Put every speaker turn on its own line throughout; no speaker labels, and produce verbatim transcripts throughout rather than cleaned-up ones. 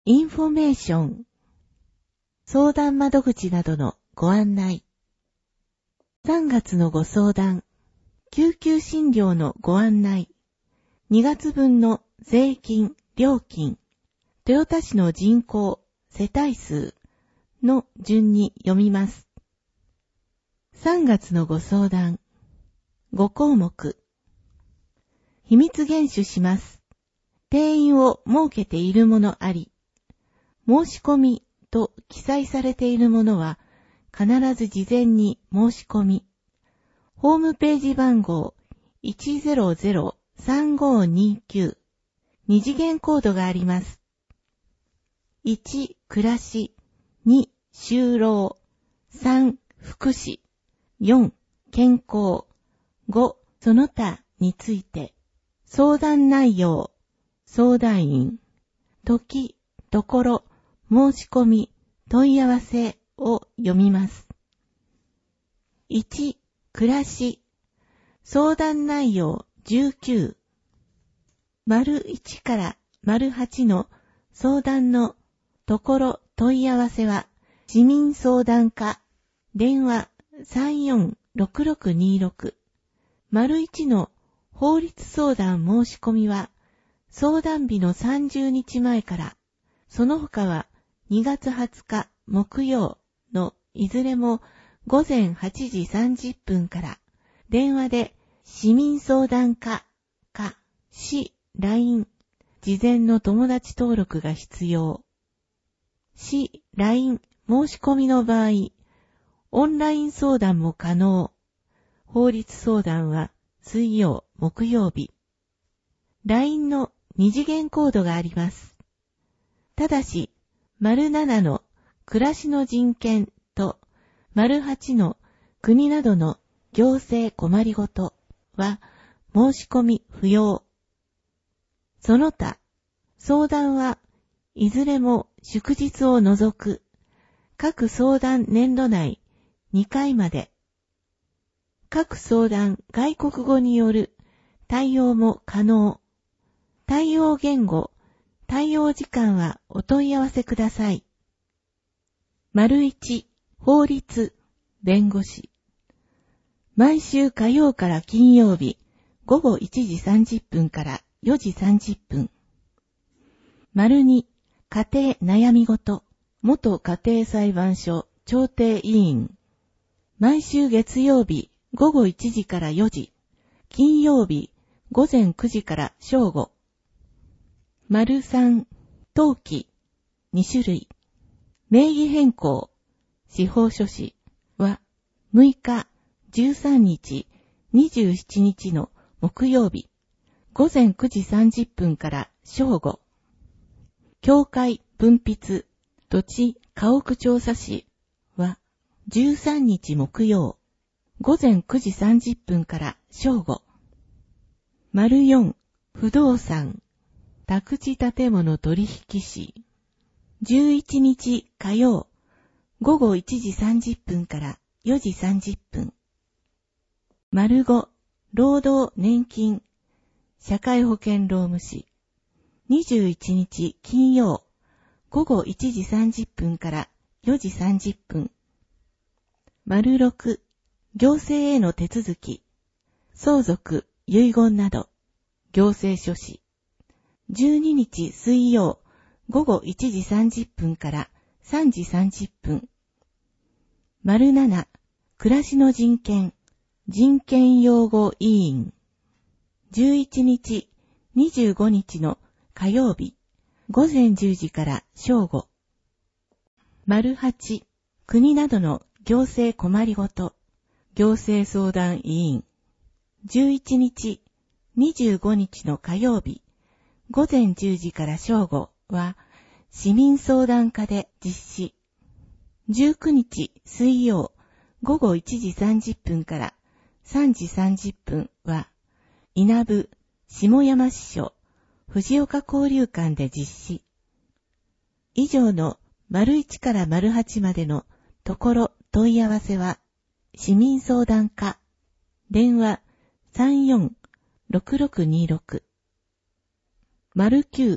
インフォメーション、相談窓口などのご案内。さんがつのご相談、救急診療のご案内。にがつぶんの税金、料金、豊田市の人口、世帯数の順に読みます。さんがつのご相談、ごこうもく。秘密厳守します。定員を設けているものあり、申し込みと記載されているものは必ず事前に申し込み、ホームページ番号 いちゼロゼロさんごにきゅう、二次元コードがあります。いち、暮らし、に、就労、さん、福祉、よん、健康、ご、その他について、相談内容、相談員、時、ところ、申し込み、問い合わせを読みます。いち、暮らし、相談内容じゅうきゅう、丸いちから丸はちの相談のところ問い合わせは市民相談課、電話さんよんろくろくにろく、丸いちの法律相談申し込みは相談日のさんじゅうにちまえから、その他はにがつはつか木曜のいずれもごぜんはちじさんじゅっぷんから電話で市民相談課か市 ライン 事前の友達登録が必要。市 ライン 申し込みの場合、オンライン相談も可能。法律相談は水曜、木曜日。ライン の二次元コードがあります。ただし、丸ななの暮らしの人権と丸はちの国などの行政困りごとは申し込み不要。その他、相談はいずれも祝日を除く各相談年度内にかいまで。各相談外国語による対応も可能。対応言語、対応時間はお問い合わせください。丸いち、法律、弁護士。毎週火曜から金曜日、ごごいちじさんじゅっぷんからよじさんじゅっぷん。丸に、家庭悩み事、元家庭裁判所調停委員。毎週月曜日、ごごいちじからよじ、金曜日、ごぜんくじから正午。丸さん、登記、にしゅるい。名義変更、司法書士はむいか、じゅうさんにち、にじゅうしちにちの木曜日、ごぜんくじさんじゅっぷんから正午。境界分筆、土地家屋調査士はじゅうさんにち木曜、ごぜんくじさんじゅっぷんから正午。丸よん、不動産、宅地建物取引士。じゅういちにち火曜、ごごいちじさんじゅっぷんからよじさんじゅっぷん。丸ご、労働年金、社会保険労務士。にじゅういちにち金曜、ごごいちじさんじゅっぷんからよじさんじゅっぷん。丸ろく、行政への手続き、相続、遺言など、行政書士。じゅうににち水曜、ごごいちじさんじゅっぷんからさんじさんじゅっぷん。丸なな、暮らしの人権、人権擁護委員。じゅういちにち、にじゅうごにちの火曜日、ごぜんじゅうじから正午。丸はち、国などの行政困りごと、行政相談委員。じゅういちにち、にじゅうごにちの火曜日、ごぜんじゅうじから正午は市民相談課で実施。じゅうくにち水曜、ごごいちじさんじゅっぷんからさんじさんじゅっぷんは稲部下山支所藤岡交流館で実施。以上の丸いちから丸はちまでのところ問い合わせは市民相談課、電話さんよんろくろくにろく。丸きゅう、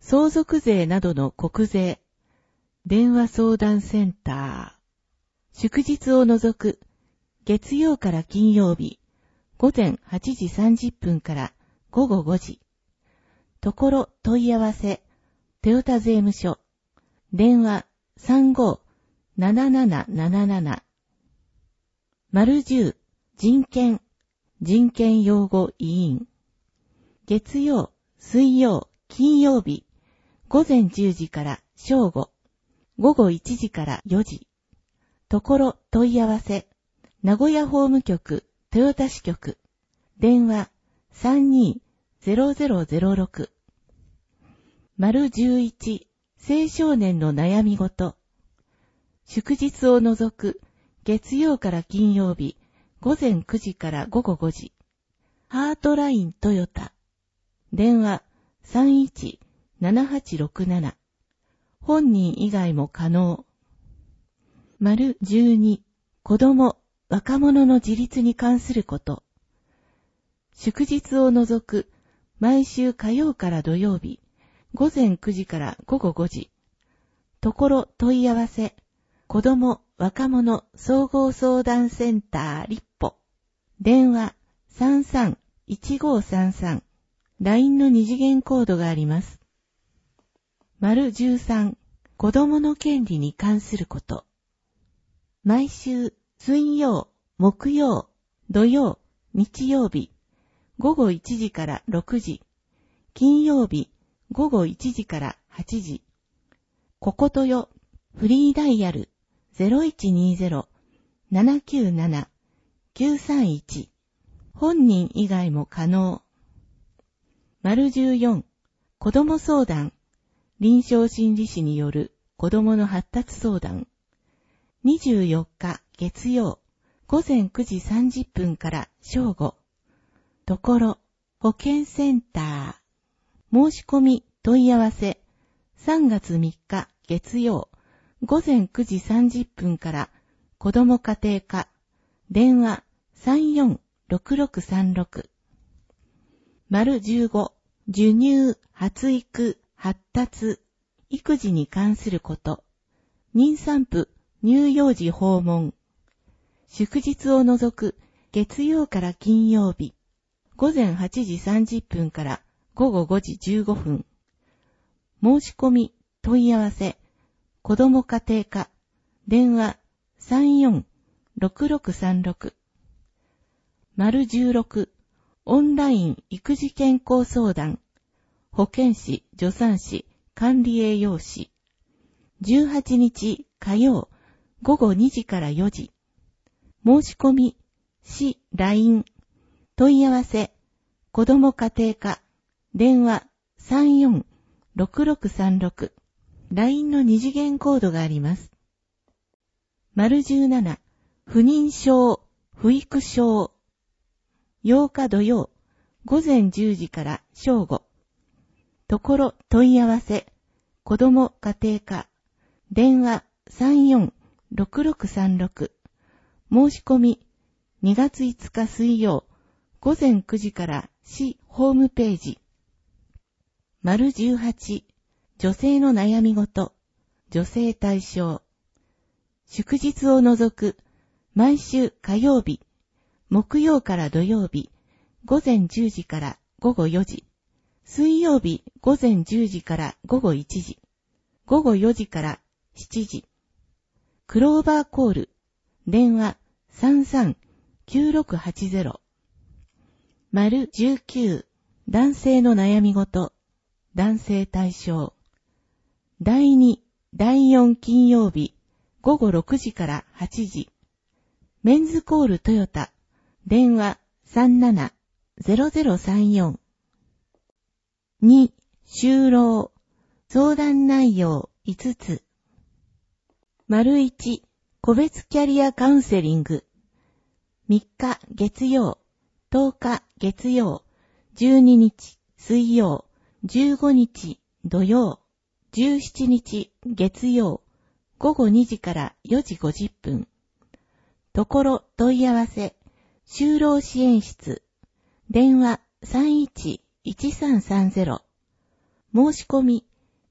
相続税などの国税、電話相談センター。祝日を除く、月曜から金曜日、午前はちじさんじゅっぷんから午後ごじ。ところ問い合わせ、トヨタ税務署。電話 さんごーなななななななな。丸じゅう、人権、人権擁護委員。月曜、水曜、金曜日、午前じゅうじから正午、午後いちじからよじ。ところ問い合わせ、名古屋法務局、豊田支局。電話 さんにーぜろぜろぜろろく。丸じゅういち、青少年の悩み事。祝日を除く、月曜から金曜日、午前くじから午後ごじ。ハートライントヨタ。電話 さんいちななはちろくなな。本人以外も可能。丸じゅうに、子供、若者の自立に関すること。祝日を除く、毎週火曜から土曜日、午前くじから午後ごじ。ところ問い合わせ、子供、若者総合相談センター立歩。電話 さんさんいちごさんさん。ライン の二次元コードがあります。丸じゅうさん、子供の権利に関すること。毎週、水曜、木曜、土曜、日曜日、午後いちじからろくじ、金曜日、午後いちじからはちじ。こことよ、フリーダイヤル ゼロいちにーぜろ ななきゅうなな きゅうさんいち。本人以外も可能。丸じゅうよん、子供相談、臨床心理士による子供の発達相談。にじゅうよっか月曜、午前くじさんじゅっぷんから正午。ところ、保健センター。申し込み、問い合わせ。さんがつみっか月曜、午前くじさんじゅっぷんから子ども家庭課。電話 さんよんろくろくさんろく。丸じゅうご、授乳、発育、発達、育児に関すること。妊産婦、乳幼児訪問。祝日を除く月曜から金曜日、午前はちじさんじゅっぷんから午後ごじじゅうごふん。申し込み、問い合わせ、子ども家庭課。電話 さんよんろくろくさんろく。丸じゅうろく、オンライン育児健康相談。保健師、助産師、管理栄養士。じゅうはちにち火曜、午後にじからよじ。申し込み、市 ライン。問い合わせ、子ども家庭課。電話 さんよんろくろくさんろく。ライン の二次元コードがあります。丸じゅうなな、不妊症、不育症。ようか土曜、午前じゅうじから正午。ところ問い合わせ、子ども家庭課。電話 さんよんろくろくさんろく。申し込み、にがついつか水曜、午前くじから市ホームページ。丸じゅうはち、女性の悩み事、女性対象。祝日を除く、毎週火曜日、木曜から土曜日、午前じゅうじから午後よじ。水曜日午前じゅうじから午後いちじ。午後よじからしちじ。クローバーコール。電話 さんさんきゅうろくはちゼロ。丸じゅうきゅう、男性の悩み事、男性対象。だいに、だいよん金曜日、午後ろくじからはちじ。メンズコールトヨタ。電話 さんななぜろぜろさんよん。に、就労。相談内容いつつ。丸いち、個別キャリアカウンセリング。みっか月曜、とおか月曜、じゅうににち水曜、じゅうごにち土曜、じゅうしちにち月曜、午後にじからよじごじゅっぷん。ところ問い合わせ、就労支援室。電話 さんいちいちさんさんゼロ。申し込み、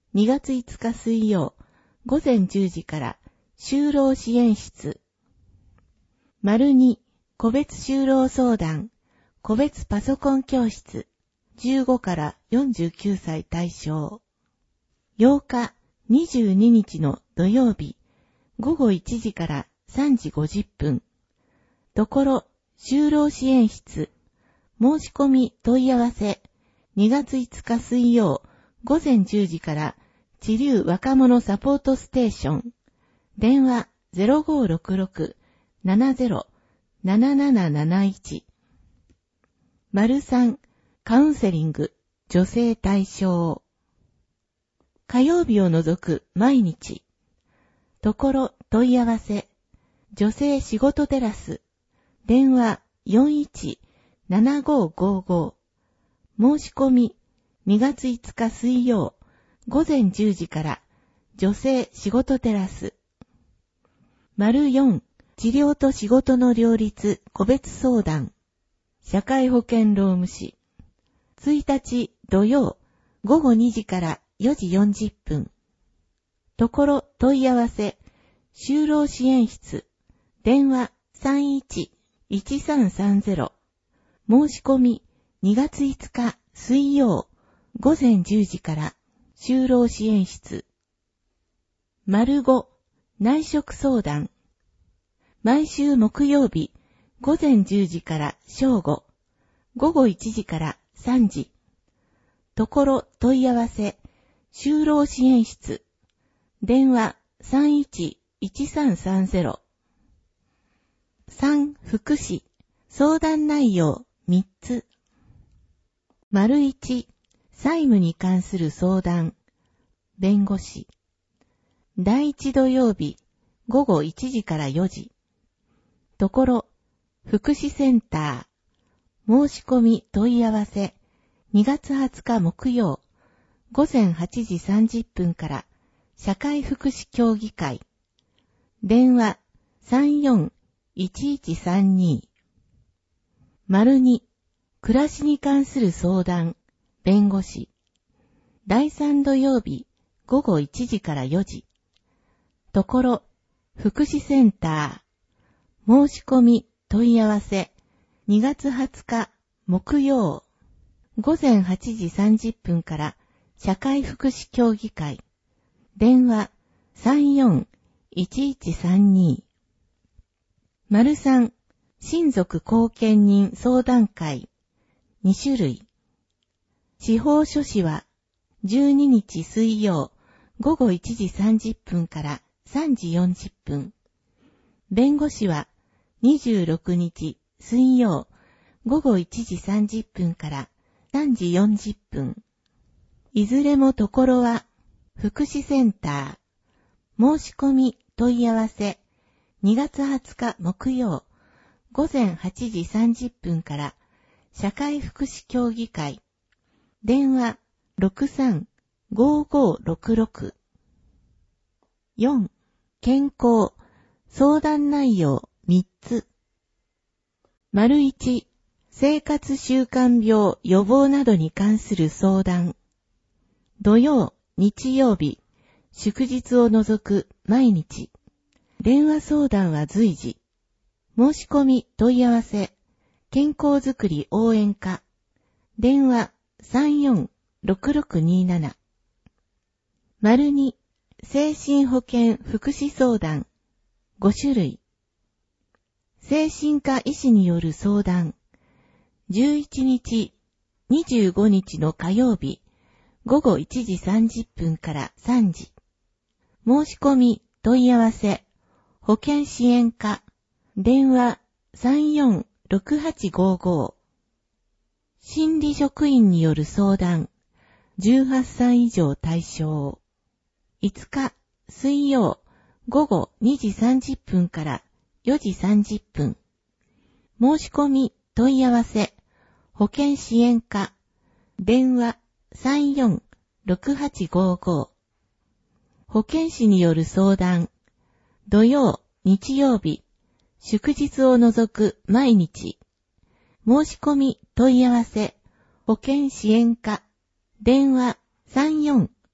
にがついつか水曜、午前じゅうじから就労支援室。丸に、個別就労相談、個別パソコン教室、じゅうごからよんじゅうきゅうさい対象。ようか、にじゅうににちの土曜日、午後いちじからさんじごじゅっぷん。ところ、就労支援室、申し込み問い合わせ、にがついつか水曜、午前じゅうじから知立若者サポートステーション。電話 ゼロごーろくろく ななゼロ なななななないち。丸さん、カウンセリング、女性対象。火曜日を除く毎日。ところ問い合わせ、女性仕事テラス。電話 よんいち ななごーごーごー。申し込みにがついつか水曜、午前じゅうじから女性仕事テラス。丸よん、治療と仕事の両立個別相談。社会保険労務士。いちにち土曜、午後にじからよじよんじゅっぷん。ところ問い合わせ、就労支援室。電話 さんいち いちさんさんゼロ。申し込みにがついつか水曜、午前じゅうじから就労支援室。丸ご、内職相談。毎週木曜日、午前じゅうじから正午、午後いちじからさんじ。ところ問い合わせ、就労支援室。電話 さんいち いちさんさんゼロ。さん、福祉。相談内容みっつ。丸いち、債務に関する相談。弁護士。だいいち土曜日、午後いちじからよじ。ところ、福祉センター。申し込み問い合わせ。にがつはつか木曜、午前はちじさんじゅっぷんから社会福祉協議会。電話 さんよん いちいちさんに。丸に、暮らしに関する相談。弁護士。だいさん土曜日、午後いちじからよじ。ところ、福祉センター。申し込み問い合わせ。にがつはつか木曜。午前はちじさんじゅっぷんから社会福祉協議会。電話 さんよん いちいちさんに。丸さん、親族後見人相談会。にしゅるい。司法書士はじゅうににち水曜午後いちじさんじゅっぷんからさんじよんじゅっぷん。弁護士はにじゅうろくにち水曜午後いちじさんじゅっぷんからさんじよんじゅっぷん。いずれもところは福祉センター。申し込み問い合わせ。にがつはつか木曜午前はちじさんじゅっぷんから社会福祉協議会。電話 ろくさん ごーごーろくろく。よん、健康相談内容みっつ。丸いち、生活習慣病予防などに関する相談。土曜、日曜日、祝日を除く毎日。電話相談は随時。申し込み問い合わせ。健康づくり応援課。電話 さんよん ろくろくになな。丸に、精神保健福祉相談。ごしゅるい。精神科医師による相談。じゅういちにち、にじゅうごにちの火曜日、午後いちじさんじゅっぷんからさんじ。申し込み問い合わせ。保健支援課。電話 さんよん ろくはちごーごー。心理職員による相談。じゅうはっさい以上対象。いつか水曜午後にじさんじゅっぷんからよじさんじゅっぷん。申し込み問い合わせ。保健支援課。電話 さんよん ろくはちごーごー。保健師による相談。土曜、日曜日、祝日を除く毎日。申し込み問い合わせ。保健支援課。電話 さんよん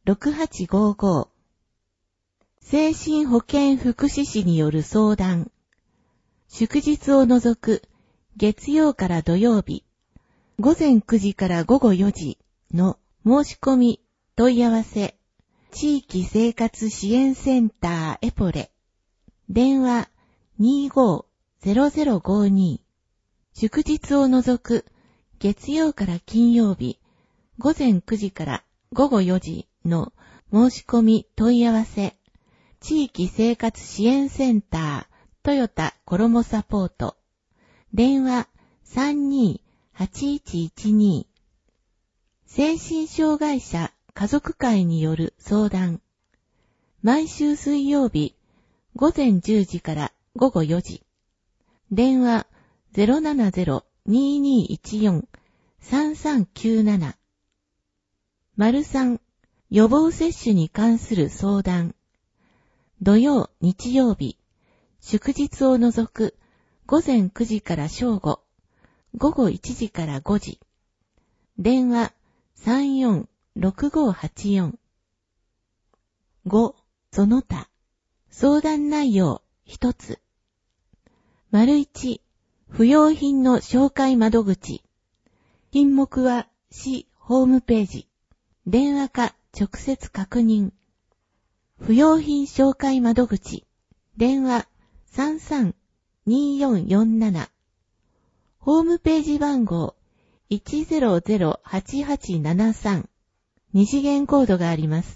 ろくはちごーごー。精神保健福祉士による相談。祝日を除く月曜から土曜日、ごぜんくじからごごよじの申し込み問い合わせ、地域生活支援センターエポレ。電話 にーごーぜろぜろごーにー。祝日を除く月曜から金曜日、ごぜんくじからごごよじの申し込み問い合わせ、地域生活支援センタートヨタコロモサポート。電話 さんにーはちいちいちにー。精神障害者家族会による相談。毎週水曜日、ごぜんじゅうじからごごよじ。電話 ゼロななゼロ にーにーいちよん さんさんきゅうなな。丸さん、予防接種に関する相談。土曜、日曜日、祝日を除くごぜんくじから正午、ごごいちじからごじ。電話 さんよんろくごはちよん。ご、その他。相談内容一つ。丸一、不用品の紹介窓口。品目は市ホームページ。電話か直接確認。不用品紹介窓口。電話 さんさんにーよんよんなな。ホームページ番号 いちゼロゼロはちはちななさん。二次元コードがあります。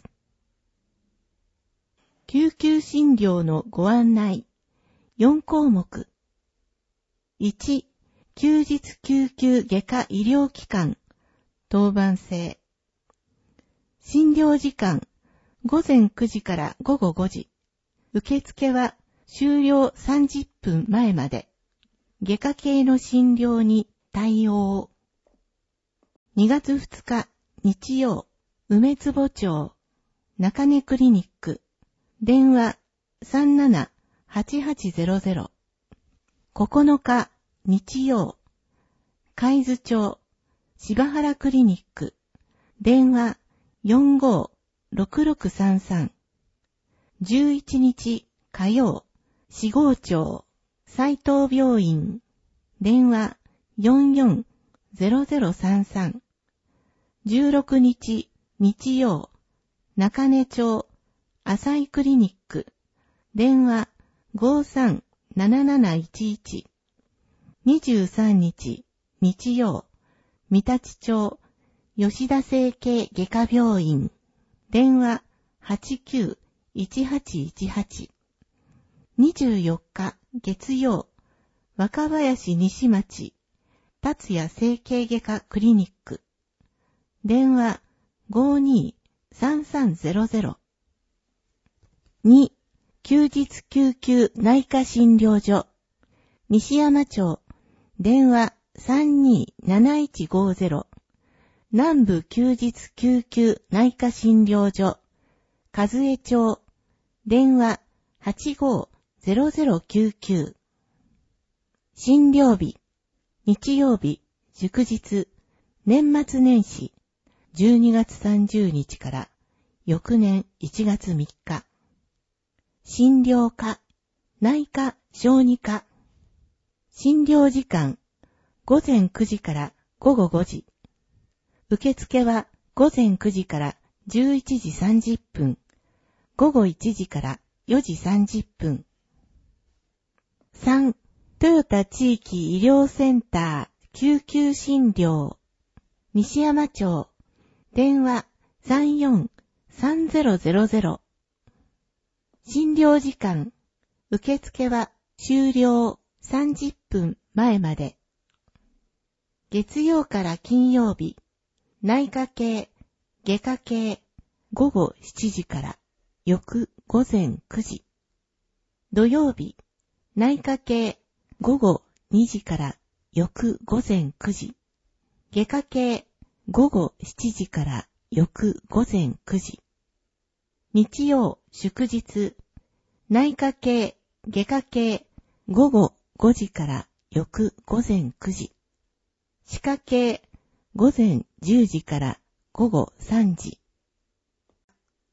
救急診療のご案内。よん項目。いち、休日救急外科医療機関。当番制。診療時間。ごぜんくじからごごごじ。受付は終了さんじゅっぷんまえまで。外科系の診療に対応。にがつふつか日曜、梅坪町、中根クリニック。電話 さんななはちはちゼロゼロ。ここのか日曜、海津町、柴原クリニック。電話よんごーろくろくさんさん。じゅういちにち火曜、四郷町、斉藤病院。電話よんよんゼロゼロさんさん。じゅうろくにち日曜、中根町、浅井クリニック。電話ごーさんなななないちいち。にじゅうさんにち日曜、三立町、吉田整形外科病院。電話はちきゅういちはちいちはち。にじゅうよっか月曜、若林西町、達也整形外科クリニック。電話ごーにーさんさんゼロゼロ。に、休日救急内科診療所。西山町。電話さんにーなないちごーゼロ。南部休日救急内科診療所。和江町。電話はちごーゼロゼロきゅうきゅう。診療日。日曜日、祝日、年末年始。じゅうにがつさんじゅうにちから翌年いちがつみっか。診療科、内科、小児科。診療時間、ごぜんくじからごごごじ。受付はごぜんくじからじゅういちじさんじゅっぷん、ごごいちじからよじさんじゅっぷん。さん、トヨタ地域医療センター救急診療。西山町。電話さんよんさんゼロゼロゼロ。診療時間。受付は終了さんじゅっぷんまえまで。月曜から金曜日。内科系、外科系、ごごしちじから翌ごぜんくじ。土曜日。内科系、ごごにじから翌ごぜんくじ。外科系、ごごしちじから翌ごぜんくじ。日曜、祝日。内科系、外科系、ごごごじから翌ごぜんくじ。歯科系、ごぜんじゅうじからごごさんじ。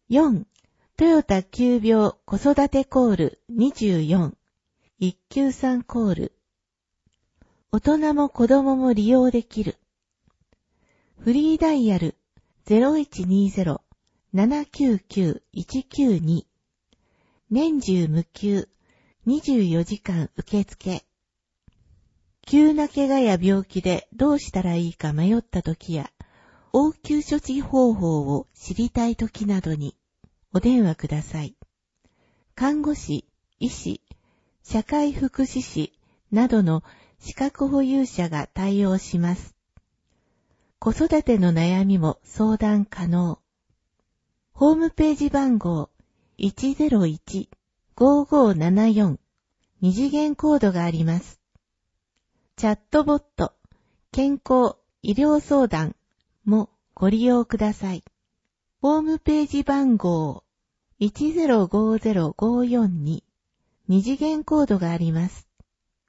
よん、トヨタ急病子育てコールにじゅうよん、一級さんコール。大人も子供も利用できる。フリーダイヤル ゼロいちにゼロ ななきゅうきゅう いちきゅうに。年中無休、にじゅうよじかん受付。急な怪我や病気でどうしたらいいか迷った時や、応急処置方法を知りたい時などにお電話ください。看護師、医師、社会福祉士などの資格保有者が対応します。子育ての悩みも相談可能。ホームページ番号 いちゼロいち ごーごーななよん 二次元コードがあります。チャットボット、健康、医療相談もご利用ください。ホームページ番号 いちゼロごゼロごーよんに 二次元コードがあります。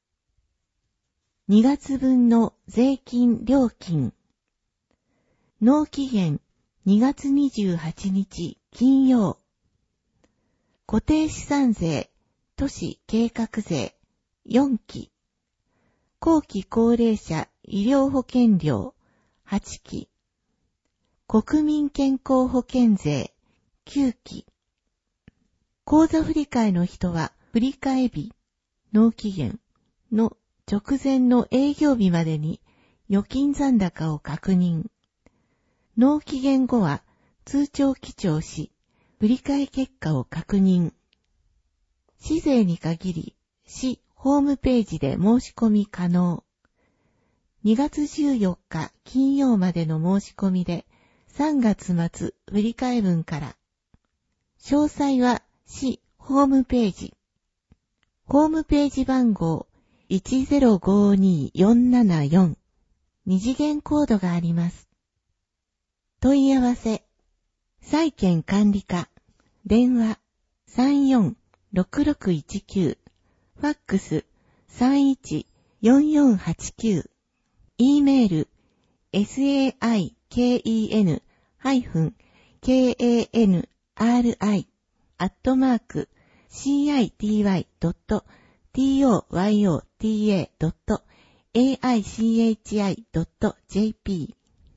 にがつ分の税金料金。納期限にがつにじゅうはちにち金曜。固定資産税、都市計画税よんき。後期高齢者医療保険料はちき。国民健康保険税きゅうき。口座振替の人は振替日、納期限の直前の営業日までに預金残高を確認。納期限後は通帳記帳し、振替結果を確認。市税に限り、市ホームページで申し込み可能。にがつじゅうよっか金曜までの申し込みで、さんがつまつ振替分から。詳細は市ホームページ。ホームページ番号 いちゼロごにーよんななよん。二次元コードがあります。問い合わせ。債権管理課。電話 さんよんろくろくいちきゅう。ファックス さんいちよんよんはちきゅう。E メール サイケン ケン アールアイ アットマーク シーアイティーワイ ドット トヨタ ドット エーアイシーエイチアイ ドット ジェーピ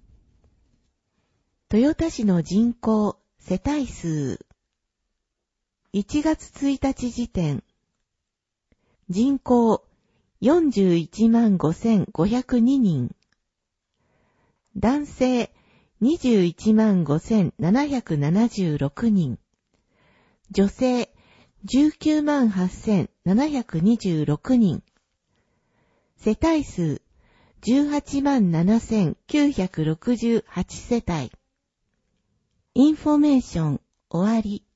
ー。豊田市の人口世帯数。いちがつついたち時点。人口よんじゅういちまんごせんごひゃくににん。男性にじゅういちまんごせんななひゃくななじゅうろくにん。女性じゅうきゅうまんはっせんななひゃくにじゅうろくにん。世帯数じゅうはちまんななせんきゅうひゃくろくじゅうはちせたい。インフォメーション終わり。